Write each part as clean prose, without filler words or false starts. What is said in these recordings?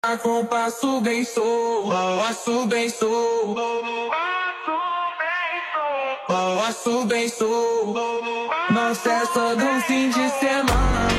Compasso bem sou, passo bem sou, passo bem sou. Não cessa do fim de semana.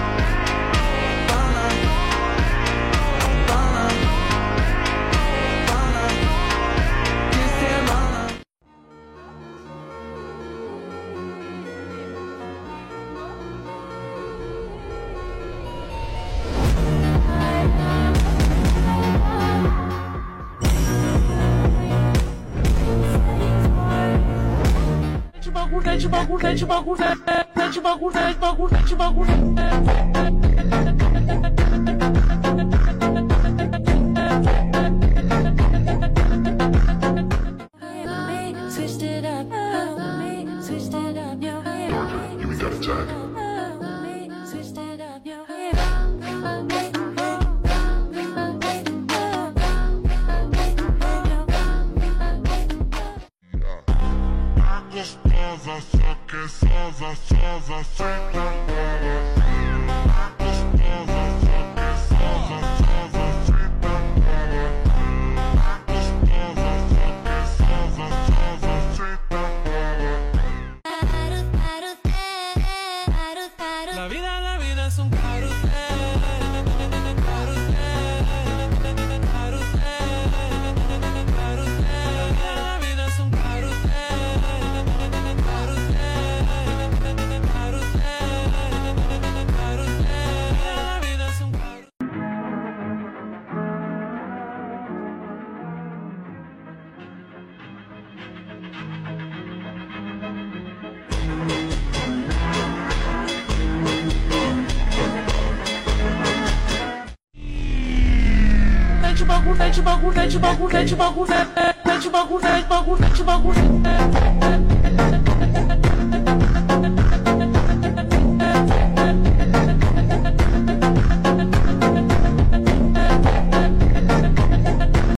You ain't got a tag. Gostosa, só que sosa, sosa, senta agora. Gostosa, só que sosa, sosa, senta agora. Gostosa, só que sosa, sosa, senta agora. La vida es un carrusel, carrusel, carrusel, carrusel. La vida es un carrusel, carrusel, carrusel, carrusel. La vida es un carrusel. Bagulho, bagulho, bagulho, bagulho, bagulho, bagulho, bagulho, bagulho, bagulho, bagulho.